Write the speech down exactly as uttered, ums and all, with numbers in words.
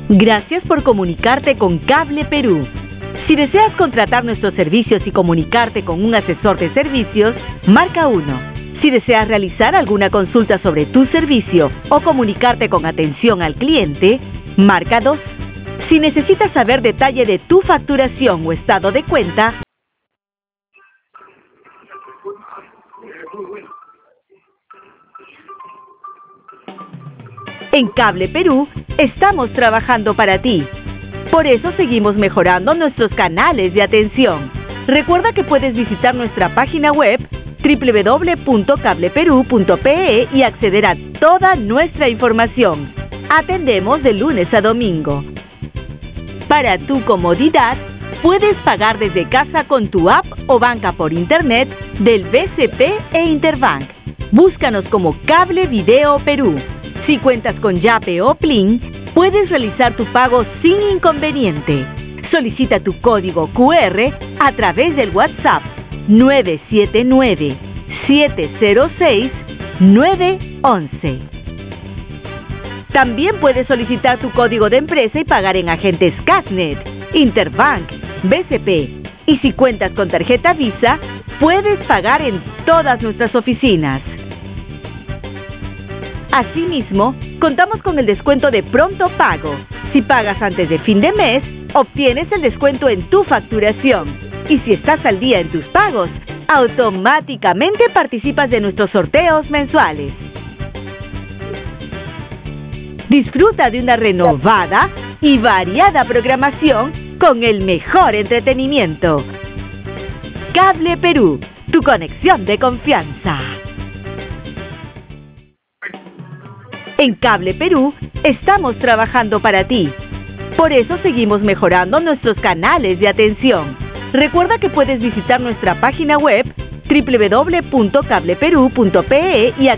Gracias por comunicarte con Cable Perú. Si deseas contratar nuestros servicios y comunicarte con un asesor de servicios, marca uno. Si deseas realizar alguna consulta sobre tu servicio o comunicarte con atención al cliente, marca dos. Si necesitas saber detalle de tu facturación o estado de cuenta, en Cable Perú estamos trabajando para ti. Por eso seguimos mejorando nuestros canales de atención. Recuerda que puedes visitar nuestra página web doble u doble u doble u punto cable perú punto pe e y acceder a toda nuestra información. Atendemos de lunes a domingo. Para tu comodidad, puedes pagar desde casa con tu app o banca por internet del B C P e Interbank. Búscanos como Cable Video Perú. Si cuentas con Yape o Plin, puedes realizar tu pago sin inconveniente. Solicita tu código cu erre a través del WhatsApp nueve siete nueve, siete cero seis, nueve once. También puedes solicitar tu código de empresa y pagar en agentes Casnet, Interbank, B C P. Y si cuentas con tarjeta Visa, puedes pagar en todas nuestras oficinas. Asimismo, contamos con el descuento de pronto pago. Si pagas antes de fin de mes, obtienes el descuento en tu facturación. Y si estás al día en tus pagos, automáticamente participas de nuestros sorteos mensuales. Disfruta de una renovada y variada programación con el mejor entretenimiento. Cable Perú, tu conexión de confianza. En Cable Perú estamos trabajando para ti. Por eso seguimos mejorando nuestros canales de atención. Recuerda que puedes visitar nuestra página web doble u doble u doble u punto cable perú punto pe e y